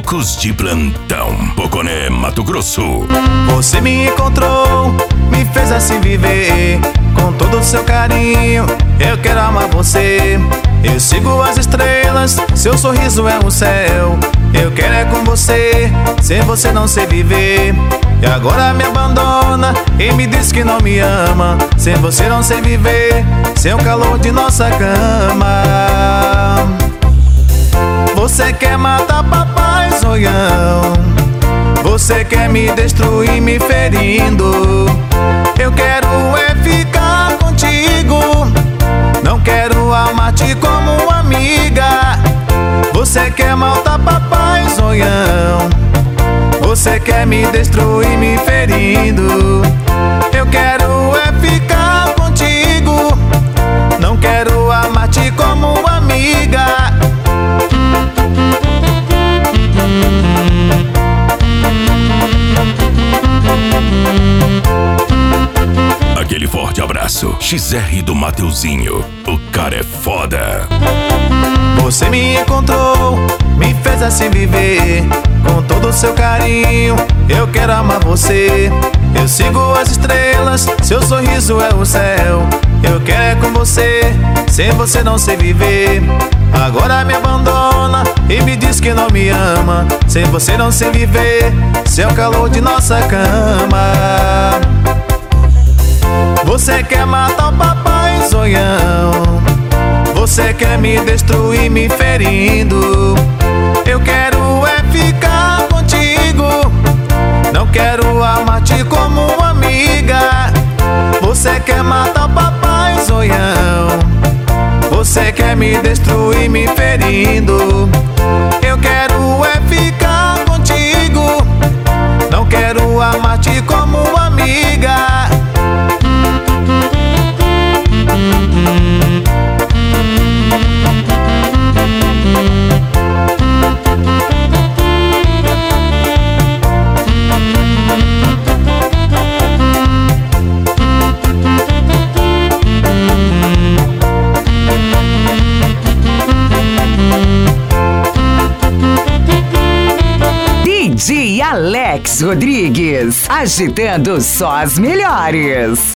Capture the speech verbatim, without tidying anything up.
Loucos de Plantão, Poconé, Mato Grosso. Você me encontrou, me fez assim viver, com todo o seu carinho, eu quero amar você. Eu sigo as estrelas, seu sorriso é um céu, eu quero é com você, sem você não sei viver. E agora me abandona e me diz que não me ama, sem você não sei viver, sem o calor de nossa cama. Você quer matar papai zoião, você quer me destruir me ferindo. Eu quero é ficar contigo, não quero amar-te como amiga. Você quer matar papai zoião, você quer me destruir me ferindo. Eu quero é ficar contigo, não quero amar-te como amiga. Aquele forte abraço, X R do Mateuzinho, o cara é foda. Você me encontrou, me fez assim viver, com todo o seu carinho, eu quero amar você. Eu sigo as estrelas, seu sorriso é o céu, eu quero é com você, sem você não sei viver. Agora me abandona e me diz que não me ama, sem você não sei viver, sem o calor de nossa cama. Você quer matar o papai zoião, você quer me destruir me ferindo. Eu quero é ficar contigo, não quero amar-te como amiga. Você quer matar o papai zoião, você quer me destruir me ferindo. Eu quero é ficar contigo, não quero amar-te como amiga. D J Alex Rodrigues, agitando só as melhores.